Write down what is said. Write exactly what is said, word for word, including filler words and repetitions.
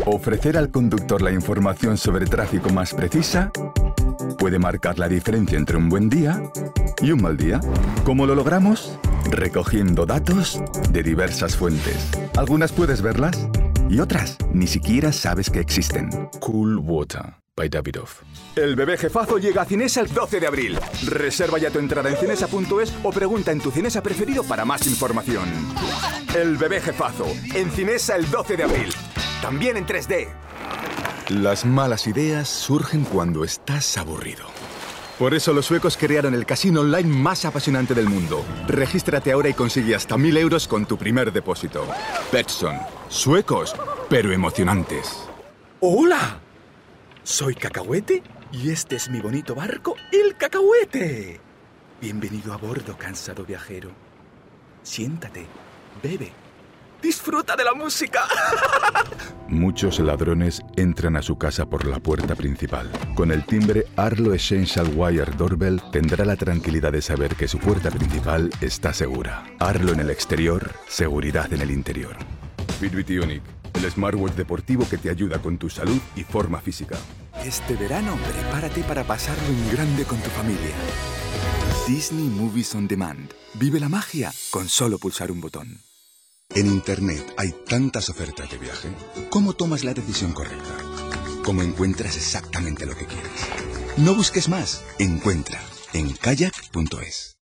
Ofrecer al conductor la información sobre tráfico más precisa puede marcar la diferencia entre un buen día y un mal día. ¿Cómo lo logramos? Recogiendo datos de diversas fuentes. Algunas puedes verlas y otras ni siquiera sabes que existen. Cool Water, by Davidoff. El bebé jefazo llega a Cinesa el doce de abril. Reserva ya tu entrada en cinesa punto es o pregunta en tu Cinesa preferido para más información. El bebé jefazo, en Cinesa el doce de abril. También en tres D. Las malas ideas surgen cuando estás aburrido. Por eso los suecos crearon el casino online más apasionante del mundo. Regístrate ahora y consigue hasta mil euros con tu primer depósito. Betsson. Suecos, pero emocionantes. ¡Hola! Soy Cacahuete y este es mi bonito barco, el Cacahuete. Bienvenido a bordo, cansado viajero. Siéntate, bebe, disfruta de la música. Muchos ladrones entran a su casa por la puerta principal. Con el timbre Arlo Essential Wire Doorbell tendrá la tranquilidad de saber que su puerta principal está segura. Arlo en el exterior, seguridad en el interior. Fitbit Ionic, el smartwatch deportivo que te ayuda con tu salud y forma física. Este verano, prepárate para pasarlo en grande con tu familia. Disney Movies on Demand. Vive la magia con solo pulsar un botón. En Internet hay tantas ofertas de viaje. ¿Cómo tomas la decisión correcta? ¿Cómo encuentras exactamente lo que quieres? No busques más. Encuentra en kayak punto es.